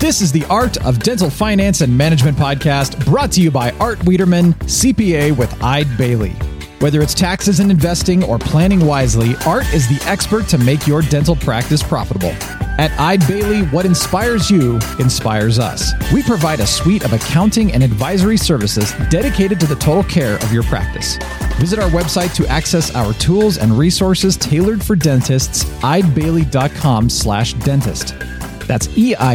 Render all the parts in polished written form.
This is the Art of Dental Finance and Management podcast, brought to you by Art Wiederman, CPA with Eide Bailly. Whether it's taxes and investing or planning wisely, Art is the expert to make your dental practice profitable. At Eide Bailly, what inspires you inspires us. We provide a suite of accounting and advisory services dedicated to the total care of your practice. Visit our website to access our tools and resources tailored for dentists, eidebailly.com/dentist. That's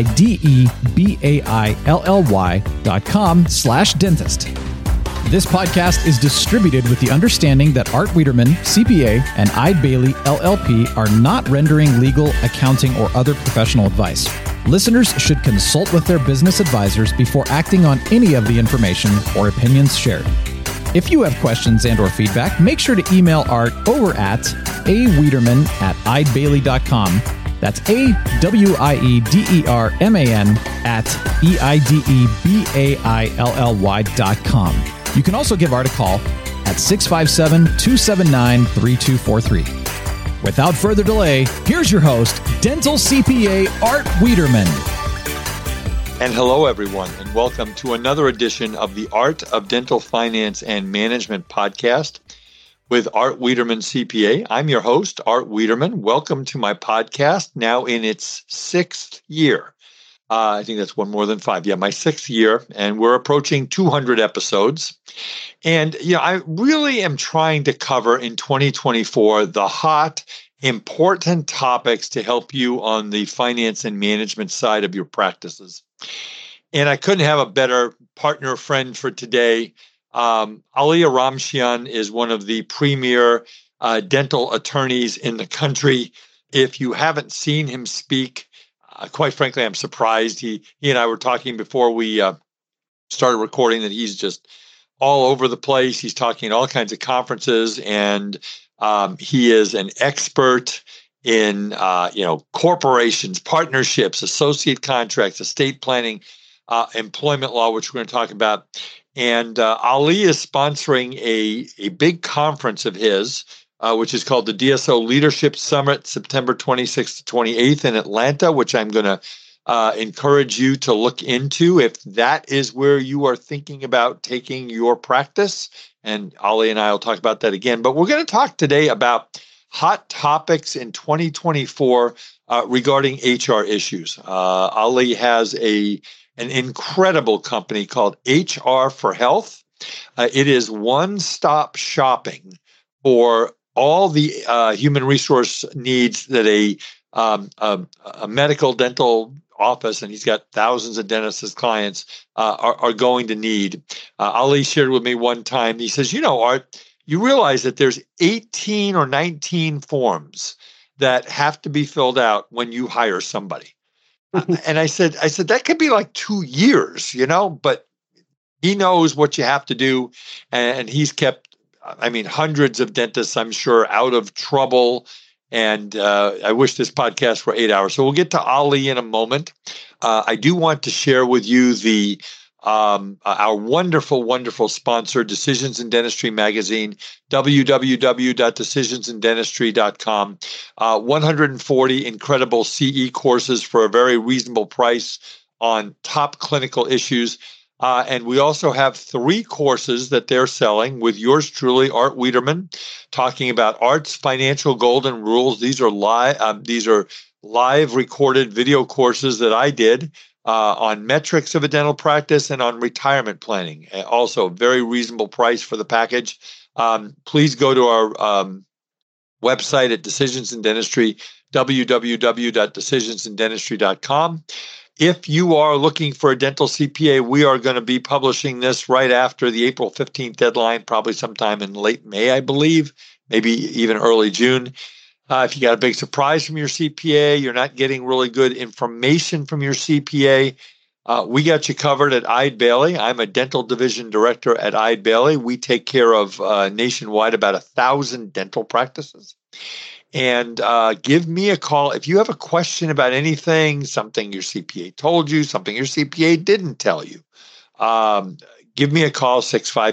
EIDEBAILLY.com/dentist. This podcast is distributed with the understanding that Art Wiederman, CPA, and Eide Bailly, LLP are not rendering legal, accounting, or other professional advice. Listeners should consult with their business advisors before acting on any of the information or opinions shared. If you have questions and or feedback, make sure to email Art over at awiederman@eidebailly.com. That's AWIEDERMAN@EIDEBAILLY.com. You can also give Art a call at 657-279-3243. Without further delay, here's your host, Dental CPA Art Wiederman. And hello, everyone, and welcome to another edition of the Art of Dental Finance and Management podcast with Art Wiederman, CPA. I'm your host, Art Wiederman. Welcome to my podcast, now in its sixth year. I think that's one more than five. Yeah, my sixth year, and we're approaching 200 episodes. And, I really am trying to cover in 2024 the hot, important topics to help you on the finance and management side of your practices. And I couldn't have a better partner friend for today. Aliyah Ramchian is one of the premier dental attorneys in the country. If you haven't seen him speak, quite frankly, I'm surprised. He and I were talking before we started recording that he's just all over the place. He's talking at all kinds of conferences, and he is an expert in corporations, partnerships, associate contracts, estate planning, employment law, which we're going to talk about. And Ali is sponsoring a big conference of his, which is called the DSO Leadership Summit, September 26th to 28th in Atlanta, which I'm going to encourage you to look into if that is where you are thinking about taking your practice. And Ali and I will talk about that again. But we're going to talk today about hot topics in 2024 regarding HR issues. Ali has an incredible company called HR for Health. It is one-stop shopping for all the human resource needs that a medical dental office, and he's got thousands of dentists as clients, are going to need. Ali shared with me one time, he says, Art, you realize that there's 18 or 19 forms that have to be filled out when you hire somebody. And I said, that could be like 2 years, but he knows what you have to do. And he's kept, hundreds of dentists, I'm sure, out of trouble. And I wish this podcast were 8 hours. So we'll get to Ali in a moment. I do want to share with you our wonderful, wonderful sponsor, Decisions in Dentistry magazine, www.decisionsindentistry.com. 140 incredible CE courses for a very reasonable price on top clinical issues. And we also have 3 courses that they're selling with yours truly, Art Wiederman, talking about Art's financial golden rules. These are live recorded video courses that I did on metrics of a dental practice and on retirement planning. Also, very reasonable price for the package. Please go to our website at Decisions in Dentistry, www.decisionsindentistry.com. If you are looking for a dental CPA, we are going to be publishing this right after the April 15th deadline, probably sometime in late May, I believe, maybe even early June. If you got a big surprise from your CPA, you're not getting really good information from your CPA, we got you covered at Eide Bailly. I'm a dental division director at Eide Bailly. We take care of nationwide about 1,000 dental practices. And give me a call if you have a question about anything, something your CPA told you, something your CPA didn't tell you. Give me a call,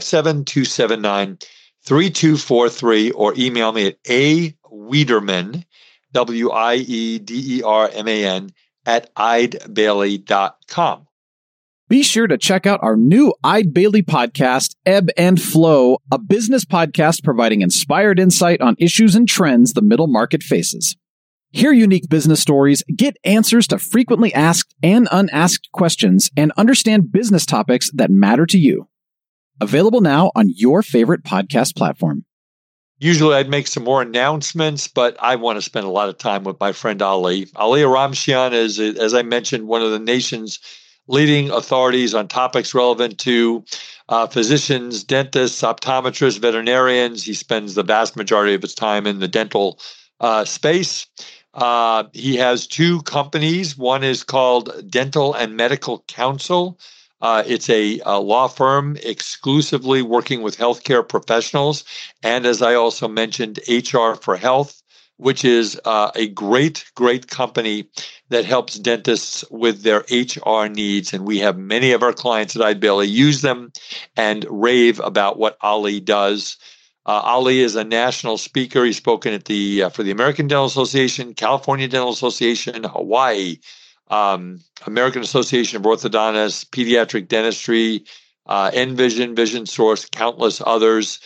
657-279-3243, or email me at awiederman, WIEDERMAN, at eidbailly.com. Be sure to check out our new Eid Bailly podcast, Ebb and Flow, a business podcast providing inspired insight on issues and trends the middle market faces. Hear unique business stories, get answers to frequently asked and unasked questions, and understand business topics that matter to you. Available now on your favorite podcast platform. Usually I'd make some more announcements, but I want to spend a lot of time with my friend Ali. Ali Aramshian is, as I mentioned, one of the nation's leading authorities on topics relevant to physicians, dentists, optometrists, veterinarians. He spends the vast majority of his time in the dental space. He has two companies. One is called Dental and Medical Counsel. It's a law firm exclusively working with healthcare professionals. And as I also mentioned, HR for Health, which is a great company that helps dentists with their HR needs. And we have many of our clients at Eid Bailly use them and rave about what Ali does. Ali is a national speaker. He's spoken at for the American Dental Association, California Dental Association, Hawaii, American Association of Orthodontists, Pediatric Dentistry, Envision, Vision Source, countless others.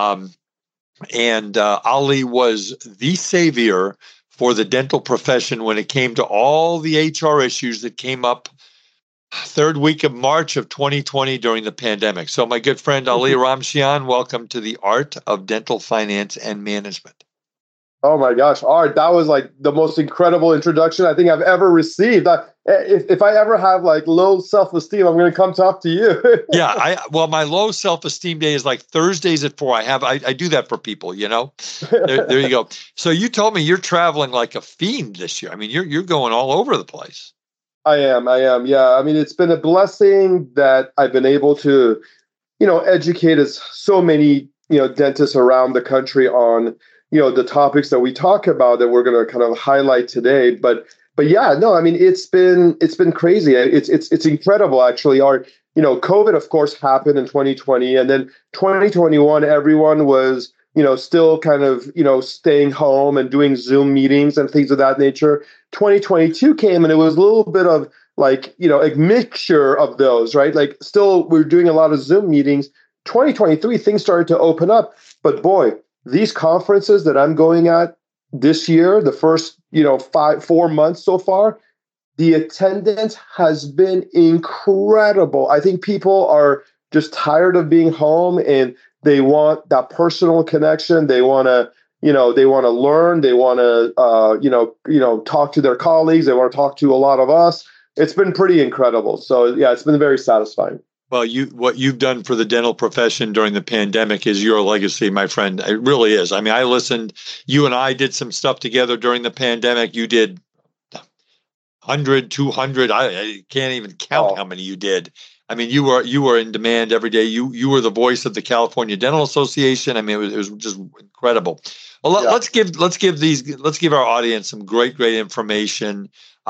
And Ali was the savior for the dental profession when it came to all the HR issues that came up third week of March of 2020 during the pandemic. So my good friend Ali Aramshian, welcome to the Art of Dental Finance and Management. Oh my gosh, Art, that was like the most incredible introduction I think I've ever received. If I ever have like low self-esteem, I'm going to come talk to you. Yeah, my low self-esteem day is like Thursdays at 4. I do that for people, you know. There you go. So you told me you're traveling like a fiend this year. I mean, you're going all over the place. I am. Yeah. I mean, it's been a blessing that I've been able to, educate so many, dentists around the country on, the topics that we talk about that we're going to kind of highlight today. But yeah, no, I mean, it's been crazy. It's incredible, actually. COVID, of course, happened in 2020, and then 2021, everyone was, still kind of, staying home and doing Zoom meetings and things of that nature. 2022 came and it was a little bit of like, a mixture of those, right? Like still we're doing a lot of Zoom meetings. 2023, things started to open up, but boy, these conferences that I'm going at this year, the first, 4 months so far, the attendance has been incredible. I think people are just tired of being home and they want that personal connection. They want to, they want to learn. They want to, talk to their colleagues. They want to talk to a lot of us. It's been pretty incredible. So yeah, it's been very satisfying. Well, what you've done for the dental profession during the pandemic is your legacy, my friend. It really is. I mean, I listened. You and I did some stuff together during the pandemic. You did 100, 200. I can't even count how many you did. I mean, you were in demand every day. You were the voice of the California Dental Association. I mean, it was just incredible. Well, yeah. let's give our audience some great information.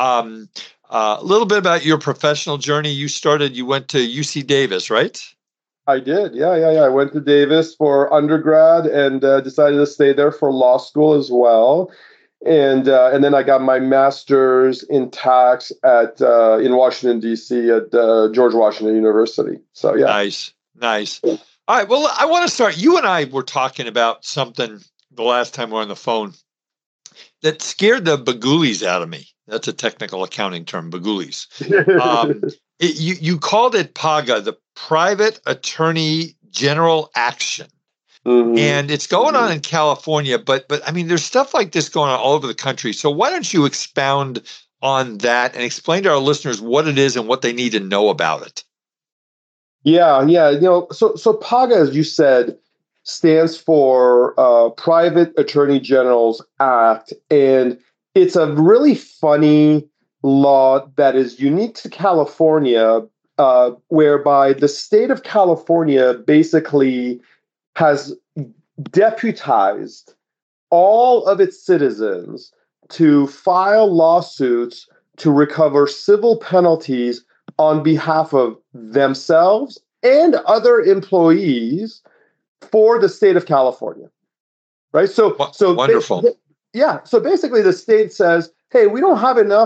A little bit about your professional journey. You went to UC Davis, right? I did. Yeah. I went to Davis for undergrad and decided to stay there for law school as well. And then I got my master's in tax in Washington, D.C. at George Washington University. So, yeah. Nice. All right. Well, I want to start. You and I were talking about something the last time we were on the phone that scared the bagoolies out of me. That's a technical accounting term, bagoolies. You called it PAGA, the Private Attorney General Action. Mm-hmm. And it's going on in California, but I mean, there's stuff like this going on all over the country. So why don't you expound on that and explain to our listeners what it is and what they need to know about it? Yeah. So PAGA, as you said, stands for Private Attorney General's Act, and it's a really funny law that is unique to California, whereby the state of California basically has deputized all of its citizens to file lawsuits to recover civil penalties on behalf of themselves and other employees for the state of California. Right? So wonderful. So basically the state says, hey, we don't have enough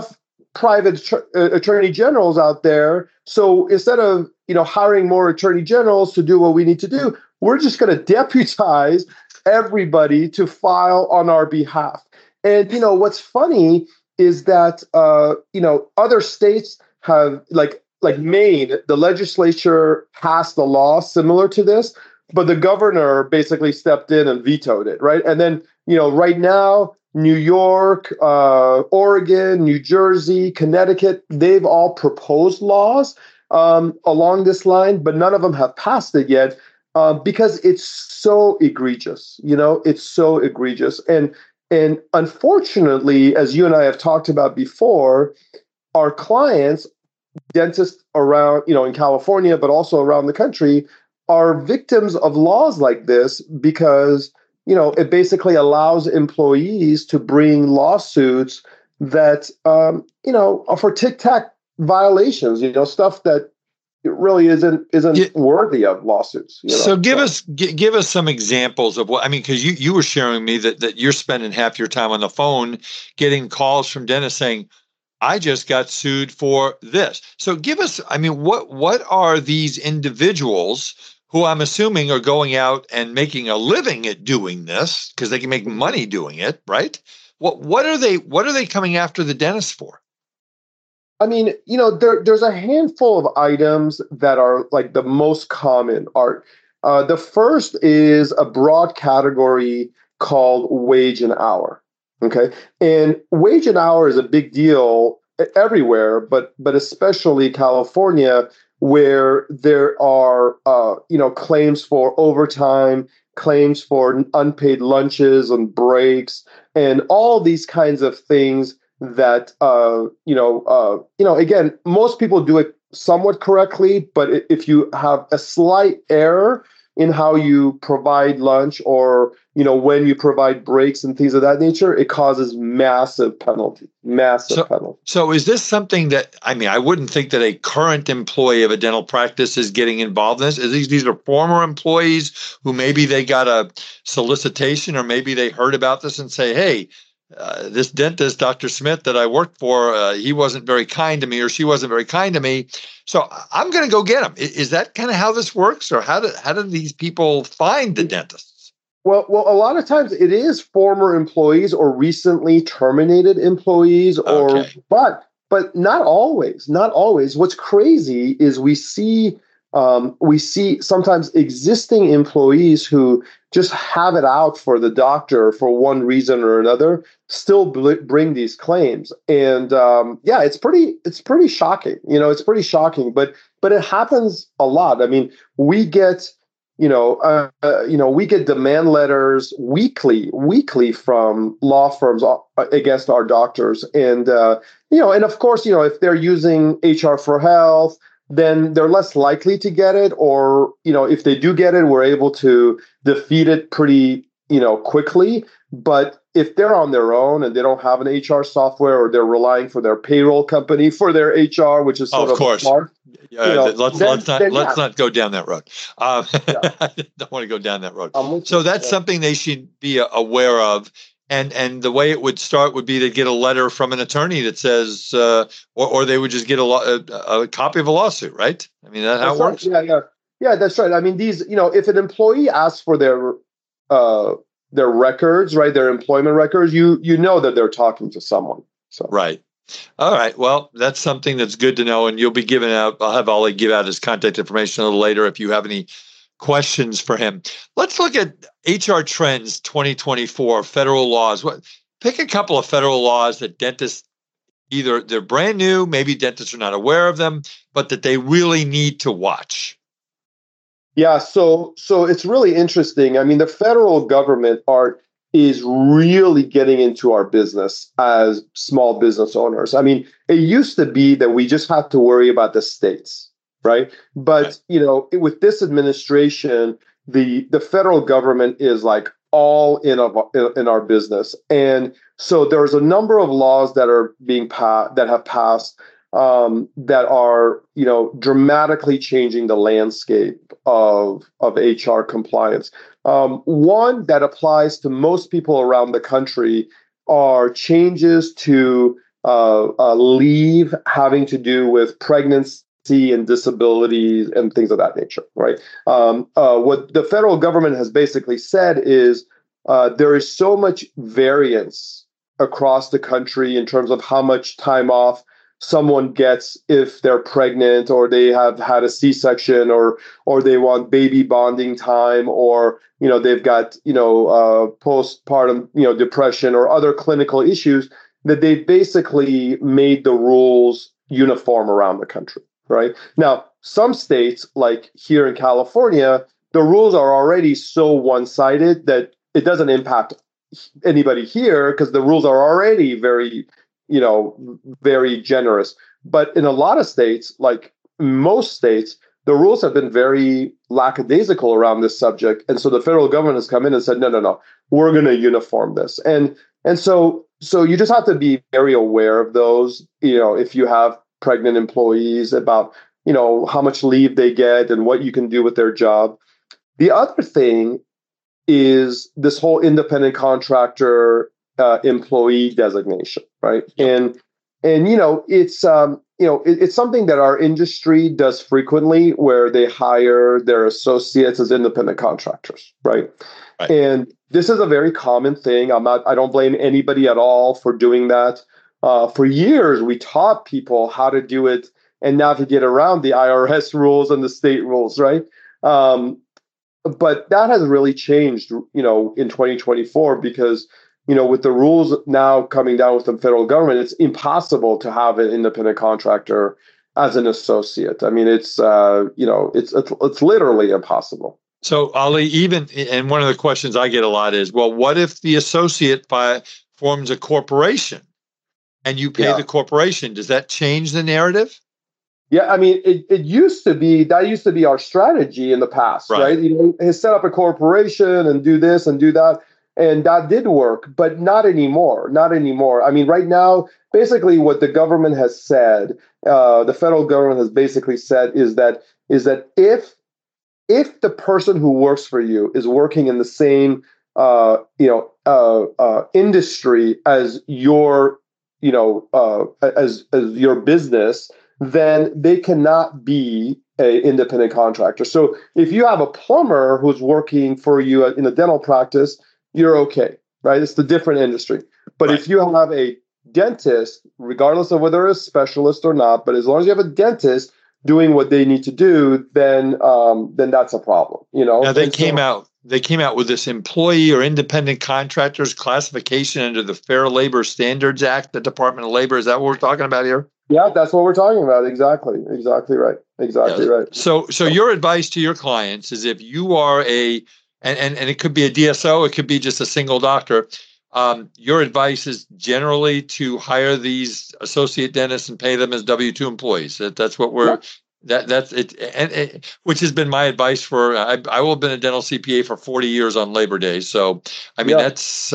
private attorney generals out there. So instead of, hiring more attorney generals to do what we need to do, we're just going to deputize everybody to file on our behalf. And, what's funny is that, other states have, like Maine, the legislature passed a law similar to this, but the governor basically stepped in and vetoed it, right? And then, right now, New York, Oregon, New Jersey, Connecticut, they've all proposed laws along this line, but none of them have passed it yet because it's so egregious. It's so egregious. And unfortunately, as you and I have talked about before, our clients, dentists around, in California, but also around the country, are victims of laws like this because it basically allows employees to bring lawsuits that, are for tic-tac violations, stuff that it really isn't worthy of lawsuits. So give us some examples of what, because you were sharing me that you're spending half your time on the phone getting calls from dentists saying, I just got sued for this. So give us, what are these individuals who I'm assuming are going out and making a living at doing this because they can make money doing it, right? What are they coming after the dentist for? There's a handful of items that are like the most common, Art. The first is a broad category called wage and hour. Okay. And wage and hour is a big deal everywhere, but especially California, where there are, claims for overtime, claims for unpaid lunches and breaks, and all these kinds of things that, again, most people do it somewhat correctly, but if you have a slight error in how you provide lunch or, when you provide breaks and things of that nature, it causes massive penalty. So is this something that, I wouldn't think that a current employee of a dental practice is getting involved in this. These are former employees who maybe they got a solicitation or maybe they heard about this and say, hey, this dentist, Dr. Smith, that I worked for, he wasn't very kind to me or she wasn't very kind to me. So I'm going to go get him. Is that kind of how this works? Or how do these people find the dentists? Well, a lot of times it is former employees or recently terminated employees, but not always. Not always. What's crazy is we see sometimes existing employees who just have it out for the doctor for one reason or another, still bring these claims. And it's pretty shocking. It's pretty shocking, but it happens a lot. We get, we get demand letters weekly from law firms against our doctors. And, and of course, if they're using HR for Health, then they're less likely to get it. Or, if they do get it, we're able to defeat it pretty, quickly. But if they're on their own and they don't have an HR software or they're relying for their payroll company for their HR, which is sort of course. Smart, let's not go down that road. I don't want to go down that road. So that's something they should be aware of. And the way it would start would be to get a letter from an attorney that says, or they would just get a copy of a lawsuit, right? That's how it works. Yeah, that's right. These, if an employee asks for their records, right, their employment records, you know that they're talking to someone. So right. All right. Well, that's something that's good to know, and you'll be giving out. I'll have Ollie give out his contact information a little later if you have any questions for him. Let's look at HR Trends 2024 federal laws. Pick a couple of federal laws that dentists, either they're brand new, maybe dentists are not aware of them, but that they really need to watch. Yeah, so it's really interesting. The federal government, Art, is really getting into our business as small business owners. It used to be that we just had to worry about the states, right? But, with this administration, the federal government is like all in our business. And so there's a number of laws that are that have passed that are, dramatically changing the landscape of HR compliance. One that applies to most people around the country are changes to leave having to do with pregnancy and disabilities and things of that nature, right? What the federal government has basically said is there is so much variance across the country in terms of how much time off someone gets if they're pregnant or they have had a C-section or they want baby bonding time or they've got postpartum depression or other clinical issues that they basically made the rules uniform around the country. Right now, some states like here in California, the rules are already so one-sided that it doesn't impact anybody here because the rules are already very generous. But in a lot of states, like most states, the rules have been very lackadaisical around this subject. And so the federal government has come in and said, no, we're going to uniform this. And so you just have to be very aware of those, if you have pregnant employees about, how much leave they get and what you can do with their job. The other thing is this whole independent contractor employee designation, right? And it's it's something that our industry does frequently, where they hire their associates as independent contractors, right? And this is a very common thing. I don't blame anybody at all for doing that. For years, we taught people how to do it and navigate around the IRS rules and the state rules, right? But that has really changed, in 2024 because with the rules now coming down with the federal government, it's impossible to have an independent contractor as an associate. I mean, it's literally impossible. So, Ali, and one of the questions I get a lot is, well, what if the associate forms a corporation and you pay the corporation? Does that change the narrative? Yeah, I mean, it used to be our strategy in the past, right? Set up a corporation and do this and do that. And that did work, but not anymore. Not anymore. I mean, right now, basically what the government has said, the federal government has basically said is that if the person who works for you is working in the same industry as your as your business, then they cannot be an independent contractor. So if you have a plumber who's working for you in a dental practice, you're okay, right? It's the different industry. But if you have a dentist, regardless of whether it's a specialist or not, but as long as you have a dentist doing what they need to do, then that's a problem. Now they came out with this employee or independent contractors classification under the Fair Labor Standards Act, the Department of Labor. Is that what we're talking about here? Yeah, that's what we're talking about. Exactly right. Right. So your advice to your clients is, if you are and it could be a DSO, it could be just a single doctor. Your advice is generally to hire these associate dentists and pay them as W-2 employees. That's what we're. Yeah. That's it, and which has been my advice for. I will have been a dental CPA for 40 years on Labor Day. So I mean that's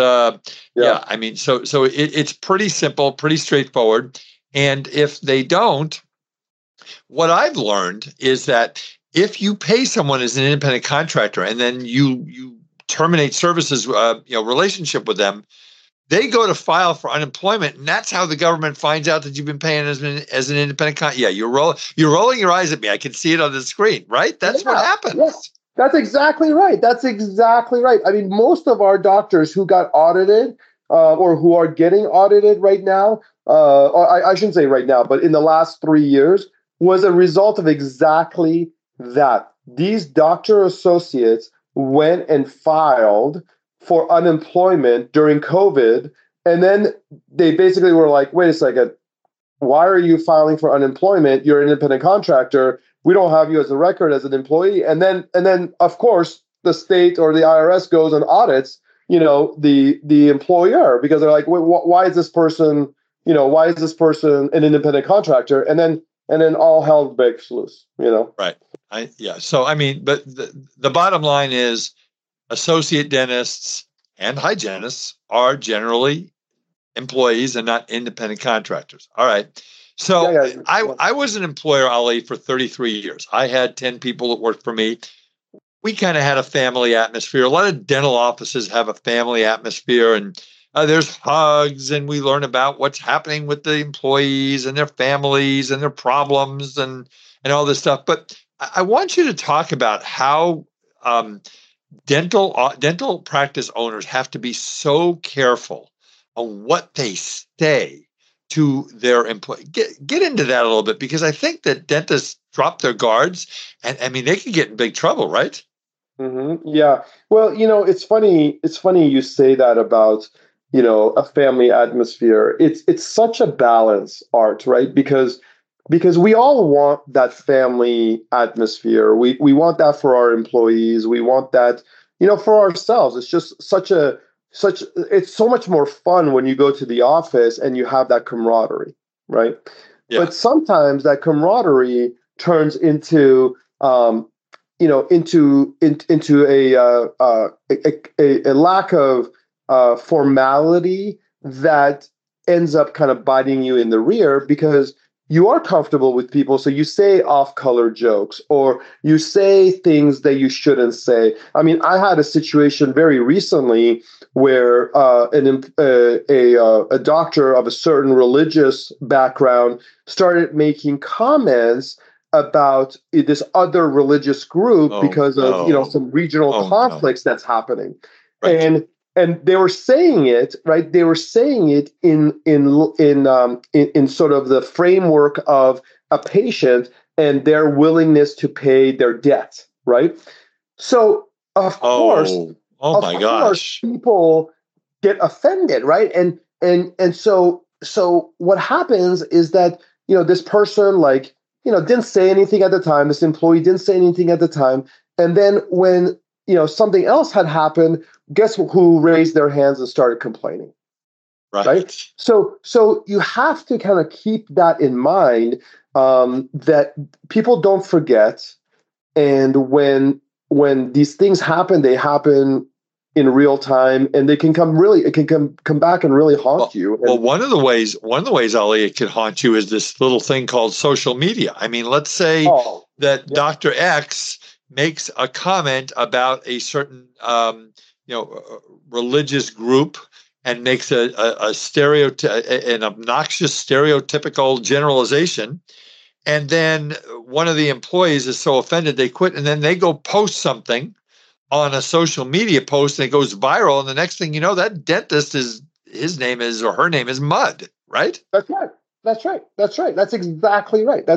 I mean so it's pretty simple, pretty straightforward. And if they don't, what I've learned is that if you pay someone as an independent contractor and then you terminate services, relationship with them, they go to file for unemployment, and that's how the government finds out that you've been paying as an independent contractor. Yeah, you're rolling your eyes at me. I can see it on the screen, right? That's what happens. Yeah. That's exactly right. I mean, most of our doctors who got audited or who are getting audited right now, or I shouldn't say right now, but in the last 3 years, was a result of exactly that. These doctor associates went and filed for unemployment during COVID, and then they basically were like, wait a second, why are you filing for unemployment? You're an independent contractor. We don't have you as a record as an employee. And then of course the state or the IRS goes and audits, the employer, because they're like, why is this person an independent contractor? And then all hell breaks loose, Right. So, I mean, but the bottom line is associate dentists and hygienists are generally employees and not independent contractors. All right. So I was an employer, Ali, for 33 years. I had 10 people that worked for me. We kind of had a family atmosphere. A lot of dental offices have a family atmosphere, and there's hugs, and we learn about what's happening with the employees and their families and their problems and all this stuff. But I want you to talk about how dental practice owners have to be so careful on what they say to their employee. Get into that a little bit, because I think that dentists drop their guards, and I mean, they can get in big trouble, right? Mm-hmm. Yeah. Well, it's funny. It's funny you say that about, a family atmosphere. It's such a balance, Art, right? Because we all want that family atmosphere. We want that for our employees. We want that, for ourselves. It's just it's so much more fun when you go to the office and you have that camaraderie, right? Yeah. But sometimes that camaraderie turns into into a lack of formality that ends up kind of biting you in the rear, because you are comfortable with people, so you say off-color jokes or you say things that you shouldn't say. I mean, I had a situation very recently where a doctor of a certain religious background started making comments about this other religious group because of some regional conflicts that's happening, right. And they were saying it, right? They were saying it in sort of the framework of a patient and their willingness to pay their debt, right? So of course, people get offended, right? And so what happens is that this person didn't say anything at the time. This employee didn't say anything at the time, and then when something else had happened, guess who raised their hands and started complaining? Right? So you have to kind of keep that in mind, that people don't forget. And when these things happen, they happen in real time, and it can come back and really haunt you. Well, one of the ways, Ali, it could haunt you is this little thing called social media. I mean, let's say that Dr. X makes a comment about a certain religious group and makes an obnoxious stereotypical generalization, and then one of the employees is so offended they quit, and then they go post something on a social media post, and it goes viral, and the next thing you know, that dentist his name is mud, right? That's right. That's exactly right.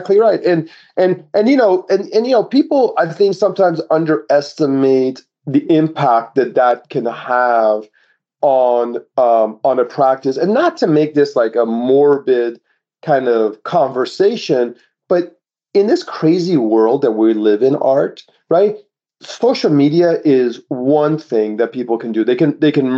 And people, I think, sometimes underestimate the impact that can have on a practice. And not to make this like a morbid kind of conversation, but in this crazy world that we live in, Art, right? Social media is one thing that people can do. They can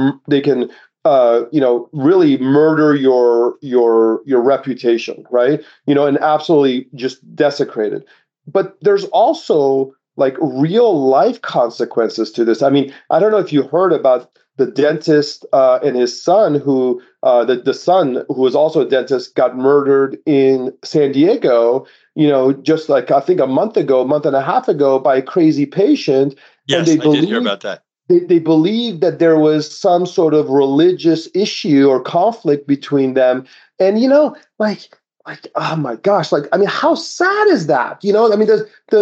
really murder your reputation, right? And absolutely just desecrate it. But there's also like real life consequences to this. I mean, I don't know if you heard about the dentist and his son, who the son, who was also a dentist, got murdered in San Diego, just like I think a month and a half ago, by a crazy patient. Yes, I did hear about that. They believed that there was some sort of religious issue or conflict between them. And, oh my gosh, I mean, how sad is that? I mean,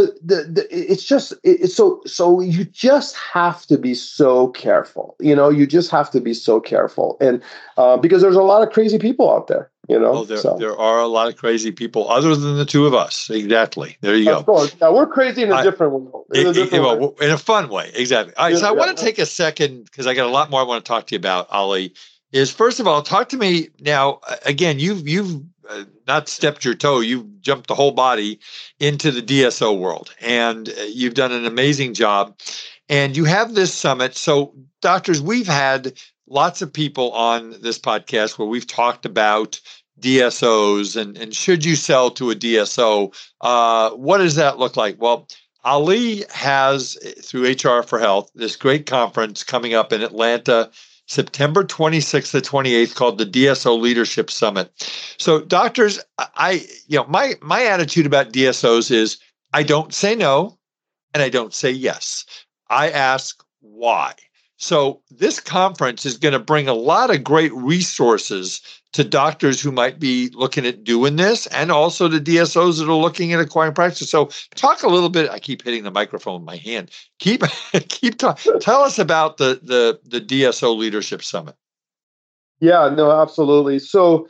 it's so you just have to be so careful, you just have to be so careful. And because there's a lot of crazy people out there, there are a lot of crazy people other than the two of us. Exactly. There you go. Of course. Now, we're crazy in a different way. In a fun way. Exactly. All right. So I want to take a second, because I got a lot more I want to talk to you about, Ali. Is first of all, talk to me now. Again, you've not stepped your toe, you've jumped the whole body into the DSO world, and you've done an amazing job. And you have this summit. So, doctors, we've had lots of people on this podcast where we've talked about DSOs and should you sell to a DSO? What does that look like? Well, Ali has, through HR for Health, this great conference coming up in Atlanta, September 26th to 28th, called the DSO Leadership Summit. So, doctors, my attitude about DSOs is I don't say no and I don't say yes. I ask why. So this conference is going to bring a lot of great resources to doctors who might be looking at doing this, and also to DSOs that are looking at acquiring practice. So talk a little bit. I keep hitting the microphone with my hand. Tell us about the DSO Leadership Summit. Yeah, no, absolutely. So,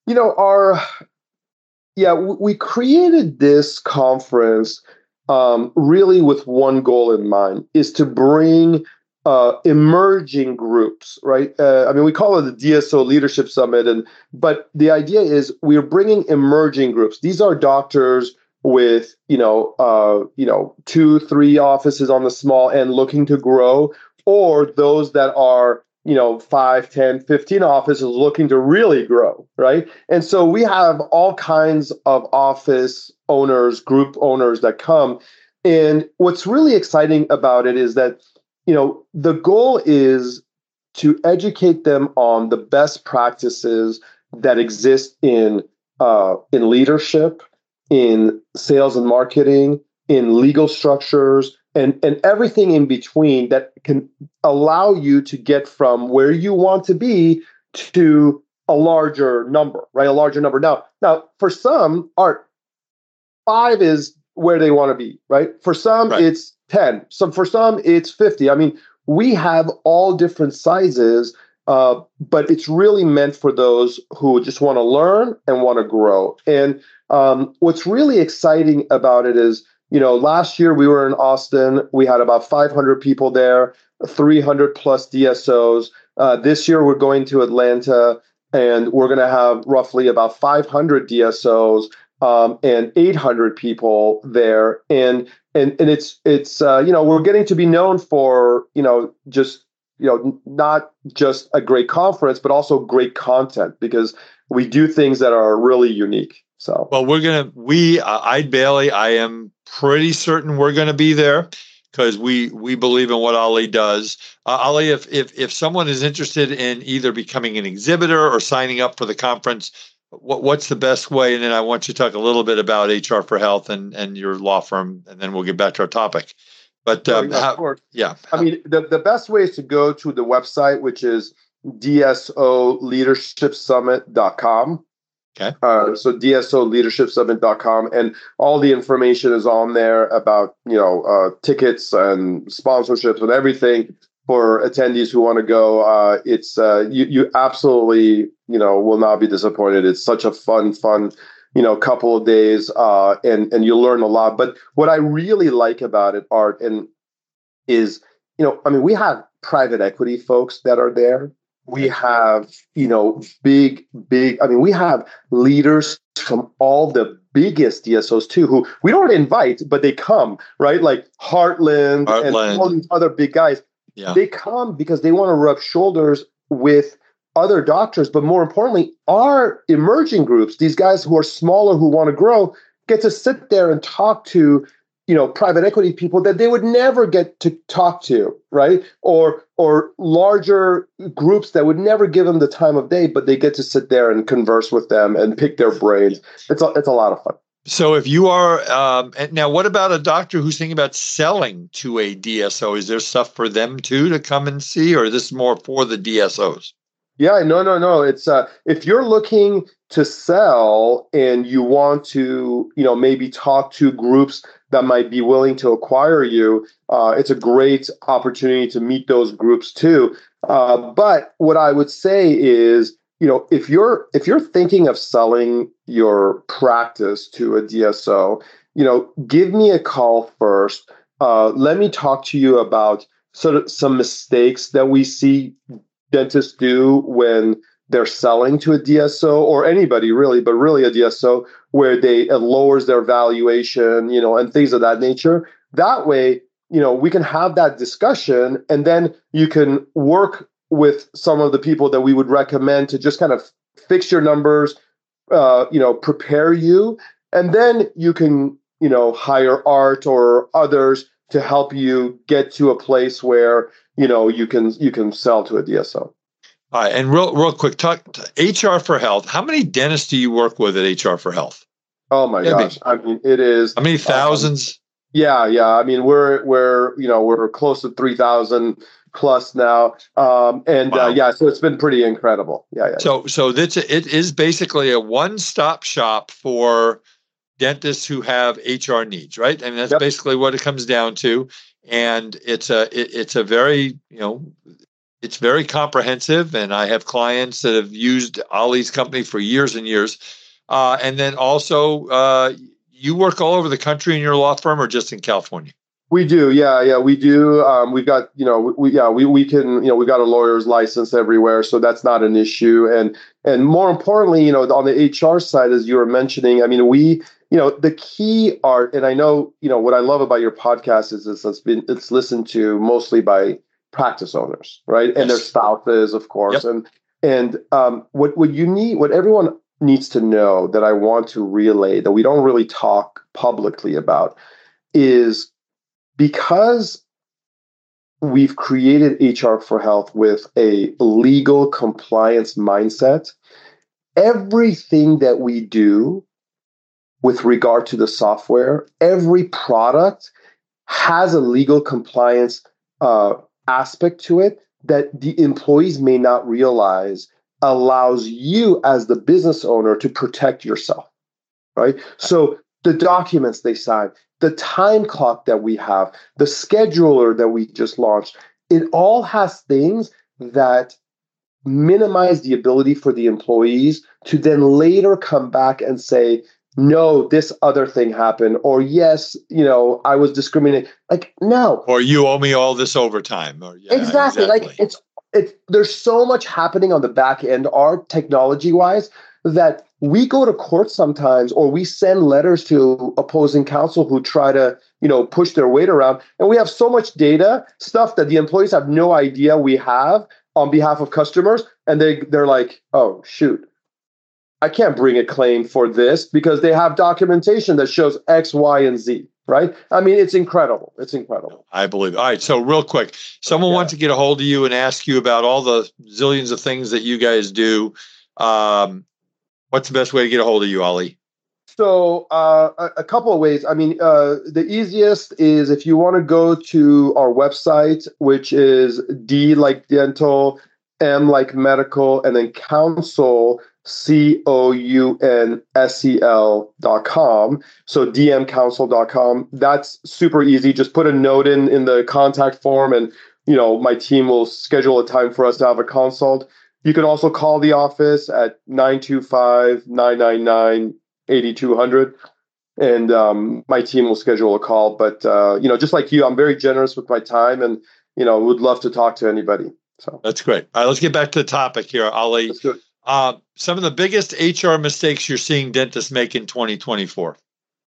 we created this conference really with one goal in mind, is to bring emerging groups, right? We call it the DSO Leadership Summit, but the idea is we're bringing emerging groups. These are doctors with 2-3 offices on the small end looking to grow, or those that are 5, 10, 15 offices looking to really grow, right? And so we have all kinds of office owners, group owners that come. And what's really exciting about it is that the goal is to educate them on the best practices that exist in leadership, in sales and marketing, in legal structures, and everything in between that can allow you to get from where you want to be to a larger number, right? A larger number. Now, for some, Art, 5 is where they want to be, right? For some, right. It's 10. For some, it's 50. We have all different sizes, but it's really meant for those who just want to learn and want to grow. And what's really exciting about it is, last year we were in Austin. We had about 500 people there, 300 plus DSOs. This year we're going to Atlanta, and we're going to have roughly about 500 DSOs and 800 people there. And it's we're getting to be known for not just a great conference, but also great content, because we do things that are really unique. So, well, Eide Bailly, I am pretty certain we're going to be there, because we believe in what Ali does. Ali, if someone is interested in either becoming an exhibitor or signing up for the conference, what's the best way? And then I want you to talk a little bit about HR for Health and your law firm, and then we'll get back to our topic. But the best way is to go to the website, which is DSOleadershipsummit.com. Okay. So DSOleadershipsummit.com, and all the information is on there about tickets and sponsorships and everything for attendees who want to go. It's you absolutely will not be disappointed. It's such a fun couple of days, and you'll learn a lot. But what I really like about it, Art, is we have private equity folks that are there. We have, big, we have leaders from all the biggest DSOs too, who we don't invite, but they come, right? Like Heartland and all these other big guys. Yeah. They come because they want to rub shoulders with other doctors, but more importantly, our emerging groups, these guys who are smaller, who want to grow, get to sit there and talk to private equity people that they would never get to talk to, right? Or larger groups that would never give them the time of day, but they get to sit there and converse with them and pick their brains. It's a lot of fun. So if you are, now what about a doctor who's thinking about selling to a DSO? Is there stuff for them too to come and see, or is this more for the DSOs? Yeah, no. It's if you're looking to sell and you want to, maybe talk to groups that might be willing to acquire you, it's a great opportunity to meet those groups too. But what I would say is, if you're thinking of selling your practice to a DSO, give me a call first. Let me talk to you about sort of some mistakes that we see dentists do when they're selling to a DSO, or anybody really, but really a DSO, where it lowers their valuation, and things of that nature. That way, we can have that discussion, and then you can work with some of the people that we would recommend to just kind of fix your numbers, prepare you, and then you can, hire Art or others to help you get to a place where you can sell to a DSO. All right, and real quick, talk HR for Health. How many dentists do you work with at HR for Health? Oh my gosh! It is. How many thousands? Yeah. We're close to 3,000 plus now. Wow. So it's been pretty incredible. So it is basically a one-stop shop for dentists who have HR needs, right? I mean, that's basically what it comes down to. And it's a very, it's very comprehensive. And I have clients that have used Ali's company for years and years. And then also, you work all over the country in your law firm, or just in California? We do, we do. We've got, we can, we've got a lawyer's license everywhere, so that's not an issue. And more importantly, on the HR side, as you were mentioning, I mean, the key are, and I know, what I love about your podcast is it's listened to mostly by practice owners, right, and their spouses, of course, and what everyone needs to know that I want to relay that we don't really talk publicly about is, because we've created HR for Health with a legal compliance mindset, everything that we do with regard to the software, every product has a legal compliance aspect to it that the employees may not realize allows you as the business owner to protect yourself, right? So the documents they sign, the time clock that we have, the scheduler that we just launched, it all has things that minimize the ability for the employees to then later come back and say, no, this other thing happened, or yes, I was discriminated. Like, no. Or you owe me all this overtime. Or, exactly. Like it's there's so much happening on the back end, technology wise, that we go to court sometimes, or we send letters to opposing counsel who try to, push their weight around. And we have so much data, stuff that the employees have no idea we have on behalf of customers. And they're like, oh, shoot, I can't bring a claim for this because they have documentation that shows X, Y, and Z. Right? I mean, it's incredible. It's incredible. I believe. All right. So real quick, someone wants to get a hold of you and ask you about all the zillions of things that you guys do. What's the best way to get a hold of you, Ali? So a couple of ways. I mean, the easiest is if you want to go to our website, which is D like dental, M like medical, and then counsel, COUNSEL.com. So dmcounsel.com. That's super easy. Just put a note in the contact form, and my team will schedule a time for us to have a consult. You can also call the office at 925-999-8200, and my team will schedule a call. But just like you, I'm very generous with my time, and would love to talk to anybody. So that's great. All right, let's get back to the topic here, Ali. Let's do it. Some of the biggest HR mistakes you're seeing dentists make in 2024.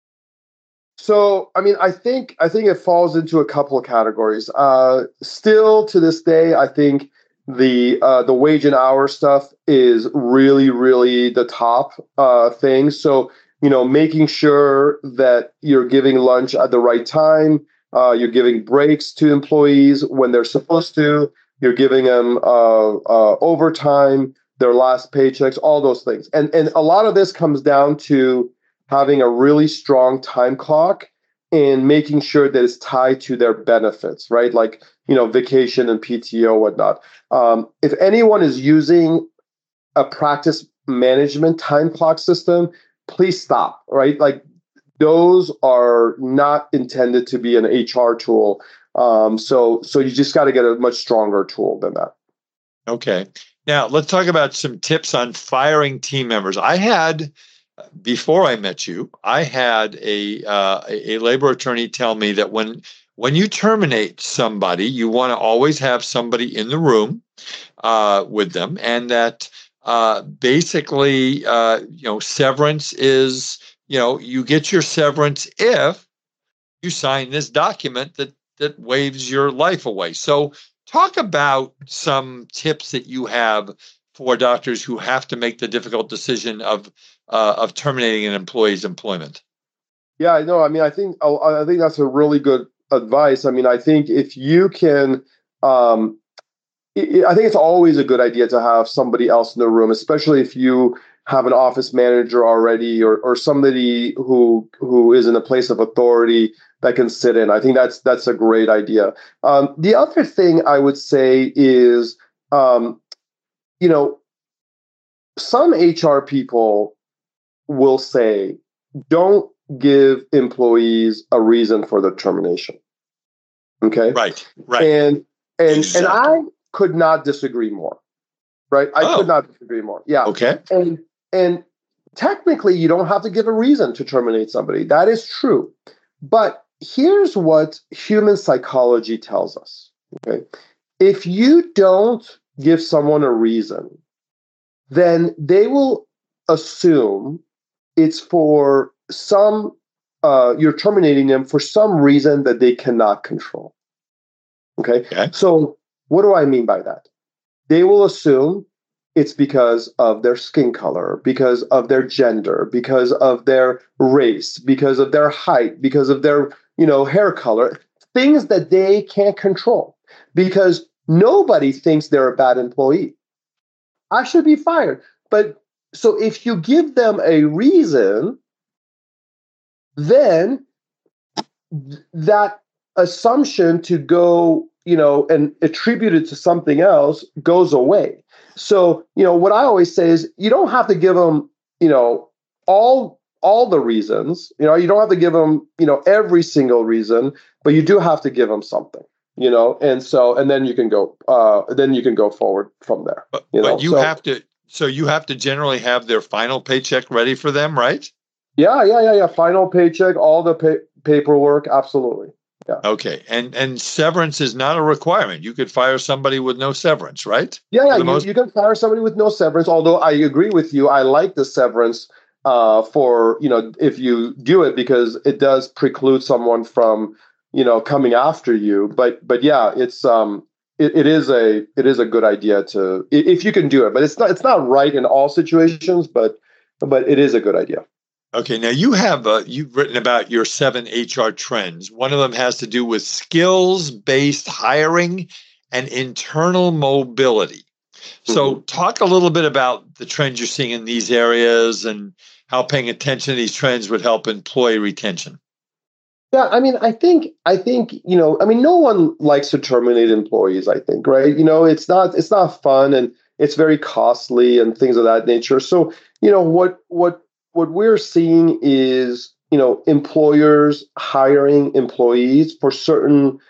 So, I mean, I think it falls into a couple of categories. Still to this day, I think the wage and hour stuff is really, really the top thing. So, making sure that you're giving lunch at the right time, you're giving breaks to employees when they're supposed to, you're giving them overtime, their last paychecks, all those things. And a lot of this comes down to having a really strong time clock and making sure that it's tied to their benefits, right? Like, vacation and PTO, whatnot. If anyone is using a practice management time clock system, please stop, right? Like, those are not intended to be an HR tool. So you just got to get a much stronger tool than that. Okay. Now, let's talk about some tips on firing team members. Before I met you, I had a labor attorney tell me that when you terminate somebody, you want to always have somebody in the room with them, and that basically, severance is, you get your severance if you sign this document that waives your life away. So talk about some tips that you have for doctors who have to make the difficult decision of terminating an employee's employment. Yeah, no, I mean, I think that's a really good advice. I mean, I think if you can, I think it's always a good idea to have somebody else in the room, especially if you have an office manager already, or somebody who is in a place of authority that can sit in. I think that's a great idea. The other thing I would say is, some HR people will say, don't give employees a reason for the termination. Okay. Right. And Exactly. I could not disagree more. Right. I could not disagree more. Yeah. Okay. And technically, you don't have to give a reason to terminate somebody. That is true. But here's what human psychology tells us. Okay. If you don't give someone a reason, then they will assume it's for you're terminating them for some reason that they cannot control. Okay. So what do I mean by that? They will assume it's because of their skin color, because of their gender, because of their race, because of their height, because of their, hair color, things that they can't control, because nobody thinks they're a bad employee. I should be fired. But so if you give them a reason, then that assumption to go, and attribute it to something else goes away. So, what I always say is you don't have to give them, all the reasons, you don't have to give them, every single reason, but you do have to give them something, and then you can go forward from there. But you have to generally have their final paycheck ready for them, right? Yeah. Final paycheck, all the paperwork. Absolutely. Yeah. Okay. And severance is not a requirement. You could fire somebody with no severance, right? Yeah. You can fire somebody with no severance. Although I agree with you, I like the severance for if you do it, because it does preclude someone from coming after you. But yeah, it's it is a good idea to, if you can do it. But it's not right in all situations. But it is a good idea. Okay, now you've written about your 7 HR trends. One of them has to do with skills-based hiring and internal mobility. So talk a little bit about the trends you're seeing in these areas and how paying attention to these trends would help employee retention. Yeah, I think no one likes to terminate employees, I think, right? It's not fun, and it's very costly and things of that nature. So, what we're seeing is, employers hiring employees for certain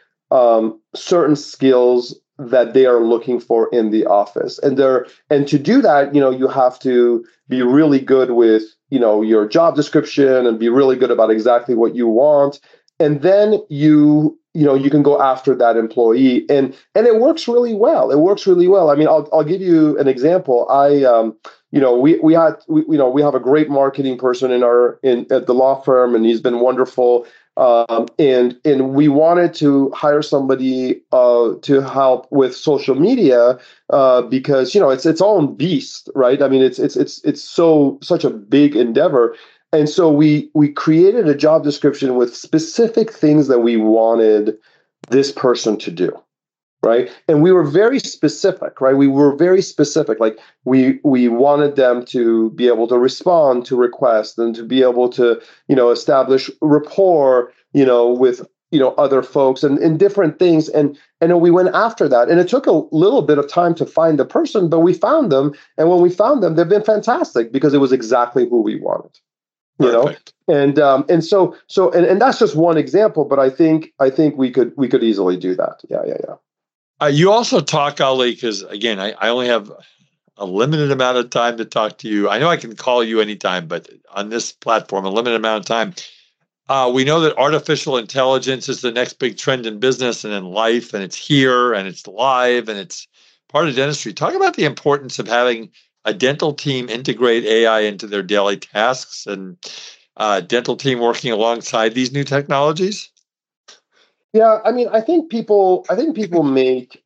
skills that they are looking for in the office. And to do that, you have to be really good with, your job description and be really good about exactly what you want. And then you can go after that employee, and it works really well. I'll give you an example. We have a great marketing person at the law firm, and he's been wonderful. And we wanted to hire somebody to help with social media because it's its own beast, right? It's such a big endeavor. And so we created a job description with specific things that we wanted this person to do, right? And we were very specific, right? Like we wanted them to be able to respond to requests and to be able to, establish rapport, with other folks and different things. And we went after that. And it took a little bit of time to find the person, but we found them. And when we found them, they've been fantastic because it was exactly who we wanted. Perfect. And so that's just one example, but I think we could easily do that. Yeah. You also talk, Ali, because again, I only have a limited amount of time to talk to you. I know I can call you anytime, but on this platform, a limited amount of time. We know that artificial intelligence is the next big trend in business and in life, and it's here and it's live and it's part of dentistry. Talk about the importance of having a dental team integrate AI into their daily tasks and dental team working alongside these new technologies. Yeah, I think people make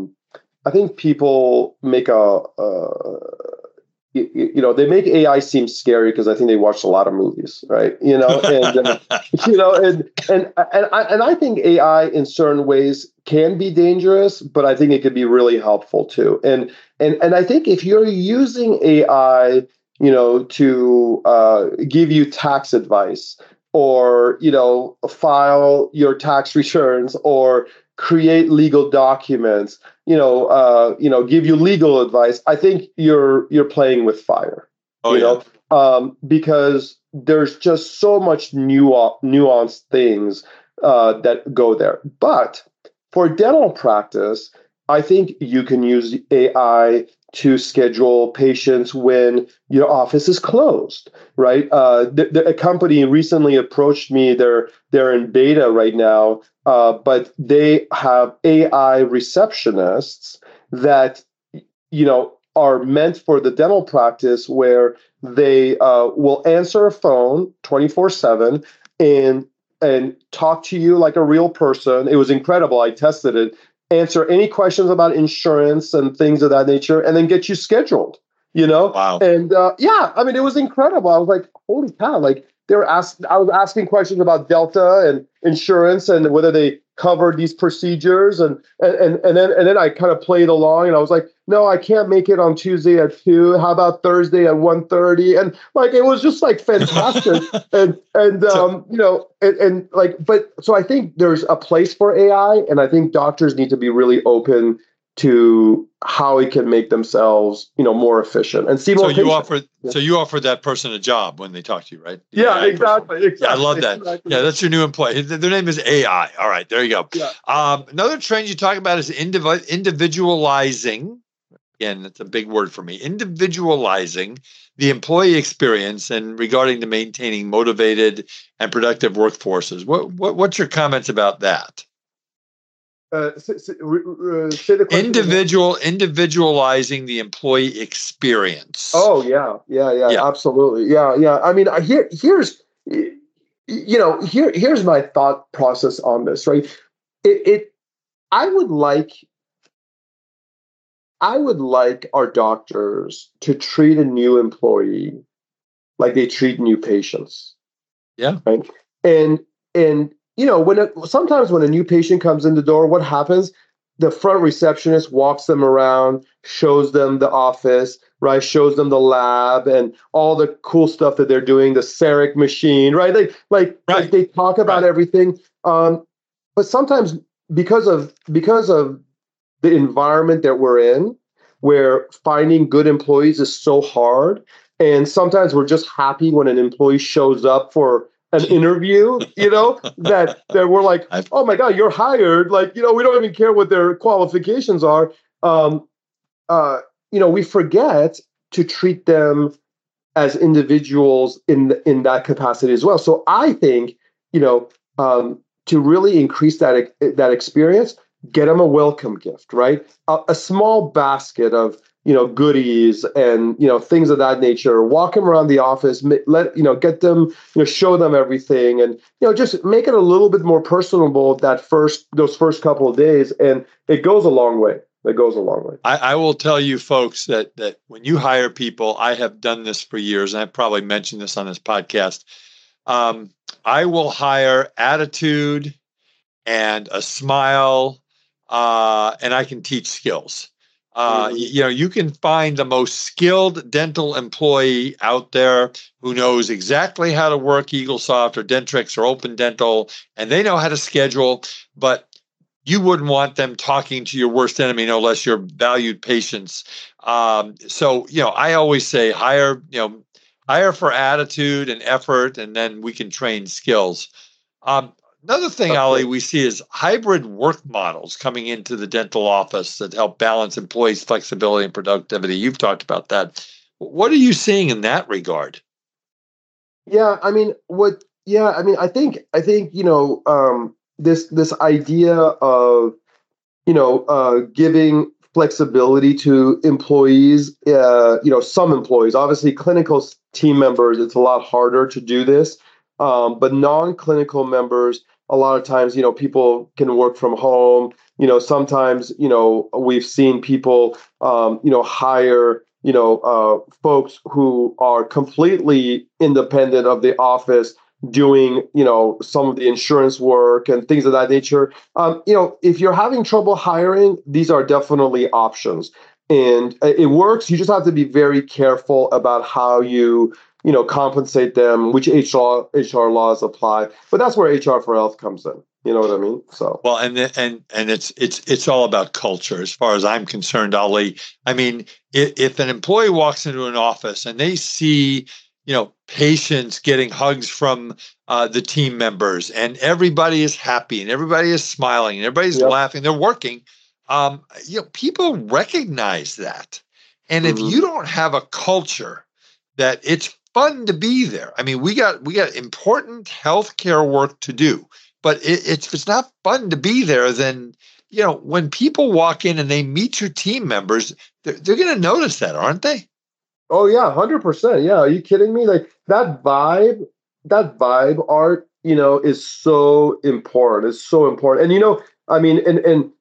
they make AI seem scary because I think they watched a lot of movies, right? And I think AI in certain ways can be dangerous, but I think it could be really helpful too. And I think if you're using AI, to give you tax advice, or file your tax returns, or create legal documents, give you legal advice. I think you're playing with fire. Because there's just so much nuanced things that go there. But for dental practice, I think you can use AI to schedule patients when your office is closed, right? A company recently approached me. They're in beta right now, but they have AI receptionists that, are meant for the dental practice, where they will answer a phone 24/7 and talk to you like a real person. It was incredible. I tested it. Answer any questions about insurance and things of that nature, and then get you scheduled. Wow. And it was incredible. I was like, holy cow! Like I was asking questions about Delta and insurance and whether they covered these procedures, and then I kind of played along, and I was like, no, I can't make it on Tuesday at 2:00. How about Thursday at 1:30? And like it was just like fantastic. So I think there's a place for AI, and I think doctors need to be really open to how it can make themselves, more efficient and see more. So you offer that person a job when they talk to you, right? Yeah, exactly. Yeah, I love that. Exactly. Yeah, that's your new employee. Their name is AI. All right, there you go. Yeah. Another trend you talk about is individualizing. Again, that's a big word for me. Individualizing the employee experience and regarding to maintaining motivated and productive workforces. What's your comments about that? Say the question. Individualizing the employee experience. Oh yeah, absolutely, yeah. I mean, here's my thought process on this, right? I would like our doctors to treat a new employee like they treat new patients. Yeah. Right. And sometimes when a new patient comes in the door, what happens? The front receptionist walks them around, shows them the office, right? Shows them the lab and all the cool stuff that they're doing, the CEREC machine, right? They talk about everything. But sometimes because of the environment that we're in, where finding good employees is so hard, and sometimes we're just happy when an employee shows up for an interview, that we're like, oh my God, you're hired. Like, we don't even care what their qualifications are. We forget to treat them as individuals in that capacity as well. So I think, to really increase that experience, get them a welcome gift, right? A small basket of, goodies and, things of that nature. Walk them around the office, get them, show them everything, and, just make it a little bit more personable those first couple of days. And it goes a long way. I will tell you folks that when you hire people, I have done this for years, and I've probably mentioned this on this podcast. I will hire attitude and a smile, and I can teach skills. You can find the most skilled dental employee out there who knows exactly how to work Eaglesoft or Dentrix or Open Dental, and they know how to schedule, but you wouldn't want them talking to your worst enemy, no less your valued patients. So I always say hire for attitude and effort, and then we can train skills. Another thing, Ali, we see is hybrid work models coming into the dental office that help balance employees' flexibility and productivity. You've talked about that. What are you seeing in that regard? Yeah, I think this idea of giving flexibility to employees, some employees, obviously clinical team members, it's a lot harder to do this, but non-clinical members, a lot of times, people can work from home. Sometimes, we've seen people, hire, folks who are completely independent of the office, doing, some of the insurance work and things of that nature. If you're having trouble hiring, these are definitely options. and it works. You just have to be very careful about how you compensate them, which HR laws apply. But that's where HR for Health comes in. You know what I mean? So well, and it's all about culture, as far as I'm concerned, Ali. I mean, if an employee walks into an office and they see, patients getting hugs from the team members, and everybody is happy and everybody is smiling and everybody's laughing, they're working. People recognize that, and if you don't have a culture that it's fun to be there, I mean, we got important healthcare work to do. But if it's not fun to be there, then, when people walk in and they meet your team members, they're going to notice that, aren't they? Oh, yeah, 100%. Yeah. Are you kidding me? Like that vibe, Art, is so important. It's so important. And, I mean, and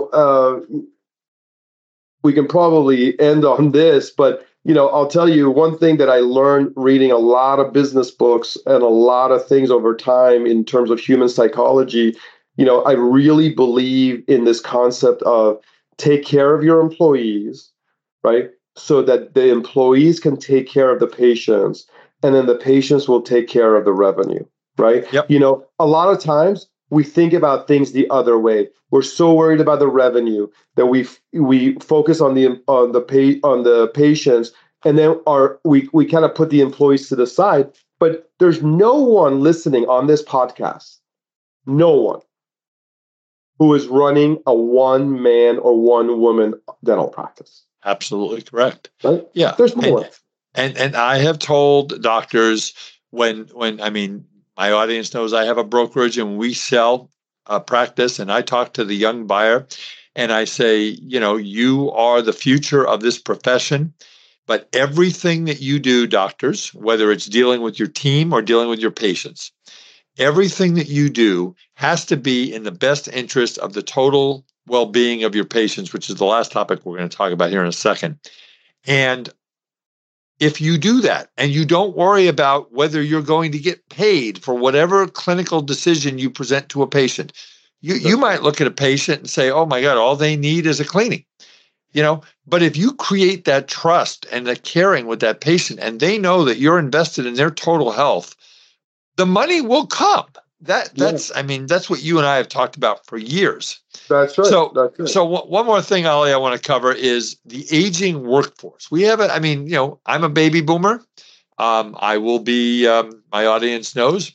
we can probably end on this, but I'll tell you one thing that I learned reading a lot of business books and a lot of things over time in terms of human psychology. I really believe in this concept of take care of your employees, right? So that the employees can take care of the patients, and then the patients will take care of the revenue, right? Yep. A lot of times we think about things the other way. We're so worried about the revenue that we focus on the patients, and then we kind of put the employees to the side. But there's no one listening on this podcast, no one who is running a one man or one woman dental practice. Absolutely correct. Right? Yeah. There's more. And I have told doctors when I mean, my audience knows I have a brokerage and we sell a practice, and I talk to the young buyer and I say, you are the future of this profession, but everything that you do, doctors, whether it's dealing with your team or dealing with your patients, everything that you do has to be in the best interest of the total well-being of your patients, which is the last topic we're going to talk about here in a second. And if you do that and you don't worry about whether you're going to get paid for whatever clinical decision you present to a patient, you might look at a patient and say, oh my God, all they need is a cleaning, but if you create that trust and the caring with that patient, and they know that you're invested in their total health, the money will come. That's what you and I have talked about for years. That's right. So one more thing, Ali, I want to cover is the aging workforce. We have I'm a baby boomer. I will be, my audience knows,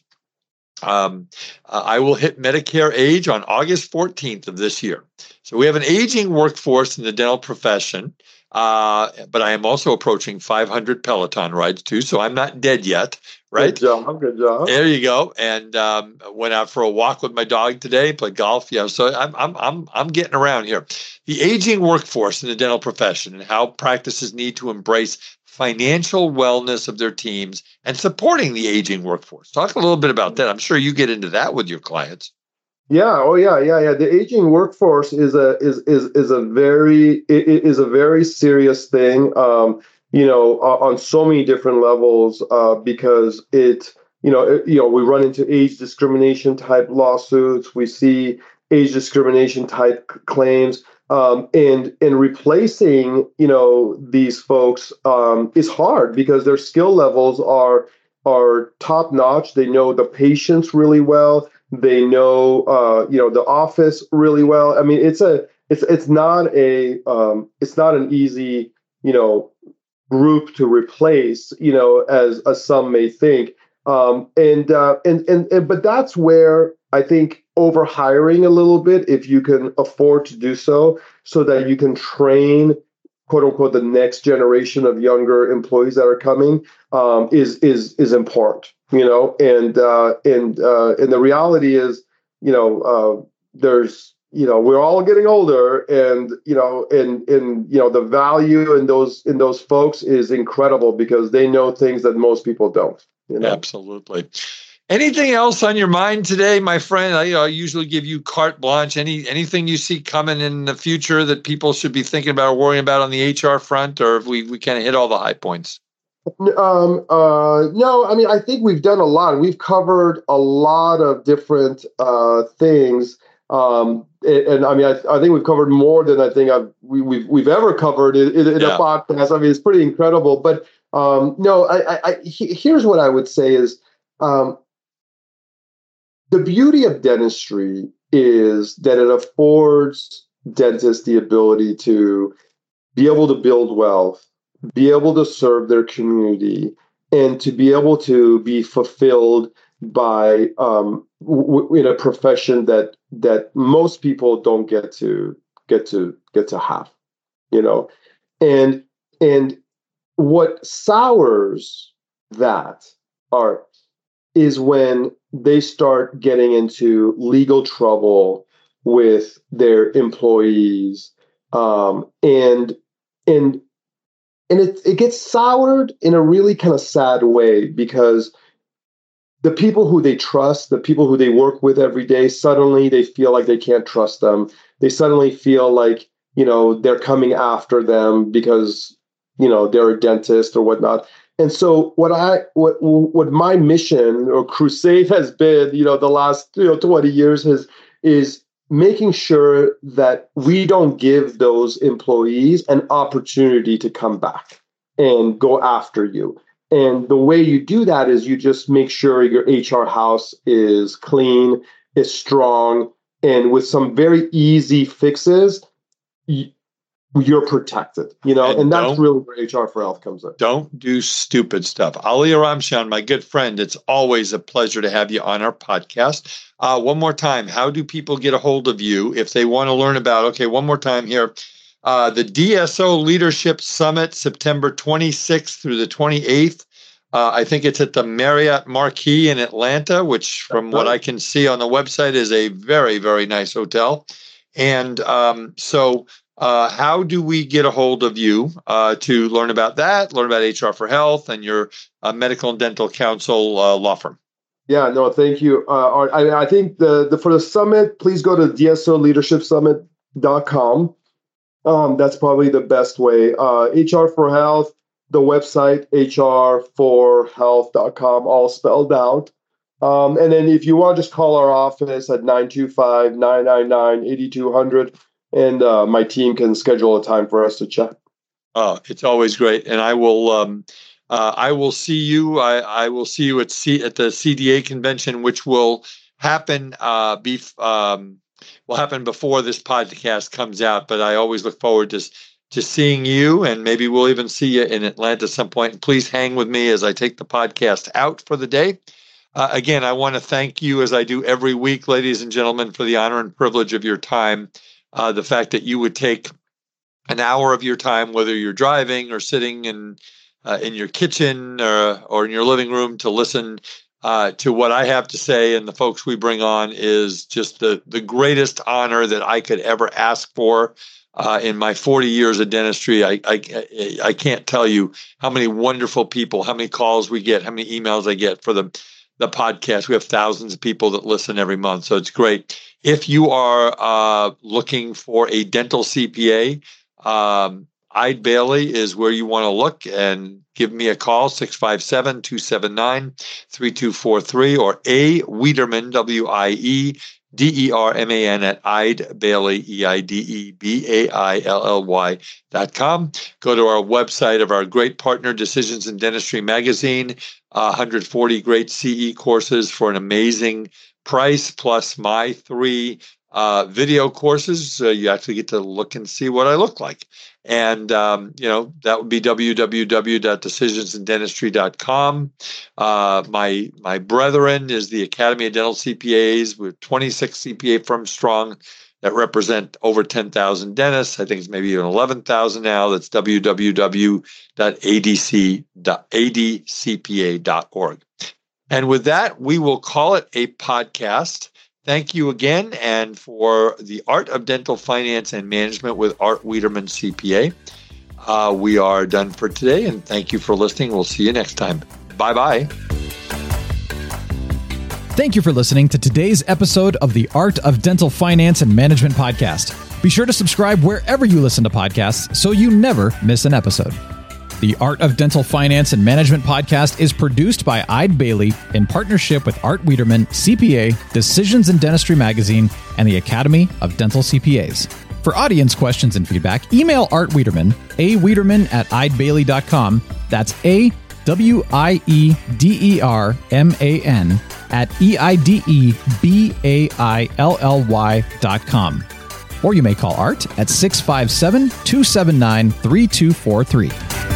I will hit Medicare age on August 14th of this year. So we have an aging workforce in the dental profession, but I am also approaching 500 Peloton rides too, so I'm not dead yet. Right? Good job. There you go. And went out for a walk with my dog today, played golf. So I'm getting around here. The aging workforce in the dental profession and how practices need to embrace financial wellness of their teams and supporting the aging workforce. Talk a little bit about that. I'm sure you get into that with your clients. Yeah. Oh, yeah. The aging workforce is a very serious thing. On so many different levels, because we run into age discrimination type lawsuits. We see age discrimination type claims, and replacing, these folks is hard because their skill levels are top notch. They know the patients really well. They know, the office really well. I mean, it's not an easy, group to replace, as some may think. But that's where I think over hiring a little bit, if you can afford to do so that you can train, quote unquote, the next generation of younger employees that are coming, is important, and the reality is, there's, we're all getting older, and the value in those folks is incredible because they know things that most people don't. Absolutely. Anything else on your mind today, my friend? I usually give you carte blanche. Anything you see coming in the future that people should be thinking about or worrying about on the HR front, or if we kind of hit all the high points? No, I think we've done a lot. We've covered a lot of different things. And I mean, I think we've covered more than I think we've ever covered in a podcast. I mean, it's pretty incredible. But no, here's what I would say is the beauty of dentistry is that it affords dentists the ability to be able to build wealth, be able to serve their community, and to be able to be fulfilled by in a profession that most people don't get to have, you know. And what sours that art is when they start getting into legal trouble with their employees, and it gets soured in a really kind of sad way, because the people who they trust, the people who they work with every day, suddenly they feel like they can't trust them. They suddenly feel like, you know, they're coming after them because, you know, they're a dentist or whatnot. And so what my mission or crusade has been, you know, the last 20 years is making sure that we don't give those employees an opportunity to come back and go after you. And the way you do that is you just make sure your HR house is clean, is strong, and with some very easy fixes, you're protected, you know, and that's really where HR for Health comes in. Don't do stupid stuff. Ali Aramshan, my good friend, it's always a pleasure to have you on our podcast. One more time, how do people get a hold of you if they want to learn about, okay, one more time here, the DSO Leadership Summit, September 26th through the 28th. I think it's at the Marriott Marquis in Atlanta, which from what I can see on the website is a very, very nice hotel. And so how do we get a hold of you to learn about that, learn about HR for Health and your medical and dental counsel law firm? Yeah, no, thank you. I think for the summit, please go to DSOleadershipsummit.com. That's probably the best way. HR for Health, the website, hrforhealth.com, all spelled out. And then if you want, just call our office at 925-999-8200, and my team can schedule a time for us to chat. Oh, it's always great. And I will see you. I will see you at the CDA convention, which will happen will happen before this podcast comes out. But I always look forward to seeing you, and maybe we'll even see you in Atlanta at some point. And please hang with me as I take the podcast out for the day. Again, I want to thank you, as I do every week, ladies and gentlemen, for the honor and privilege of your time. The fact that you would take an hour of your time, whether you're driving or sitting in your kitchen or in your living room, to listen to what I have to say and the folks we bring on, is just the greatest honor that I could ever ask for. In my 40 years of dentistry, I can't tell you how many wonderful people, how many calls we get, how many emails I get for the podcast. We have thousands of people that listen every month, so it's great. If you are looking for a dental CPA, Eide Bailly is where you want to look, and give me a call, 657-279-3243, or A. Wiederman, WIEDERMAN at Eide Bailly, EIDEBAILLY.com. Go to our website of our great partner, Decisions in Dentistry Magazine, 140 great CE courses for an amazing price, plus my 3 video courses. You actually get to look and see what I look like. And, that would be www.decisionsindentistry.com. My brethren is the Academy of Dental CPAs. We're 26 CPA firms strong that represent over 10,000 dentists. I think it's maybe even 11,000 now. That's www.adcpa.org. And with that, we will call it a podcast. Thank you again, and for the Art of Dental Finance and Management with Art Wiederman, CPA. We are done for today, and thank you for listening. We'll see you next time. Bye-bye. Thank you for listening to today's episode of the Art of Dental Finance and Management podcast. Be sure to subscribe wherever you listen to podcasts so you never miss an episode. The Art of Dental Finance and Management podcast is produced by Eide Bailly in partnership with Art Wiederman, CPA, Decisions in Dentistry Magazine, and the Academy of Dental CPAs. For audience questions and feedback, email Art Wiederman, awiederman@eidebailly.com. That's AWIEDERMAN @EIDEBAILLY.com. Or you may call Art at 657-279-3243.